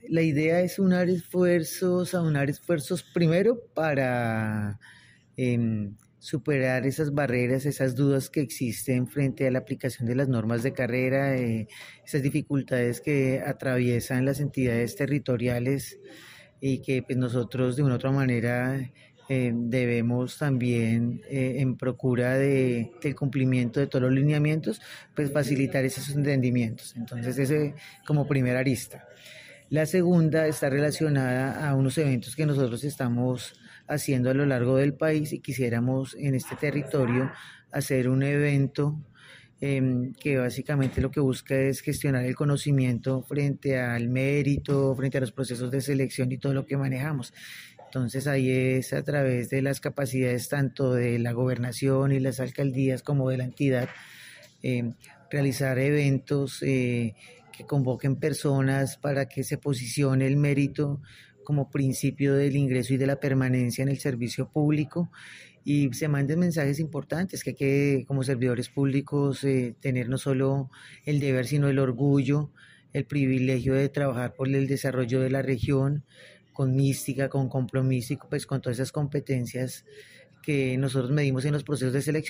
La idea es aunar esfuerzos primero para superar esas barreras, esas dudas que existen frente a la aplicación de las normas de carrera, esas dificultades que atraviesan las entidades territoriales y que pues, nosotros de una u otra manera debemos también, en procura del cumplimiento de todos los lineamientos, pues facilitar esos entendimientos. Entonces, ese como primera arista. La segunda está relacionada a unos eventos que nosotros estamos haciendo a lo largo del país y quisiéramos en este territorio hacer un evento que básicamente lo que busca es gestionar el conocimiento frente al mérito, frente a los procesos de selección y todo lo que manejamos. Entonces ahí es a través de las capacidades tanto de la gobernación y las alcaldías como de la entidad, eh, realizar eventos que convoquen personas para que se posicione el mérito como principio del ingreso y de la permanencia en el servicio público y se manden mensajes importantes que hay que como servidores públicos tener no solo el deber sino el orgullo, el privilegio de trabajar por el desarrollo de la región con mística, con compromiso y pues con todas esas competencias que nosotros medimos en los procesos de selección.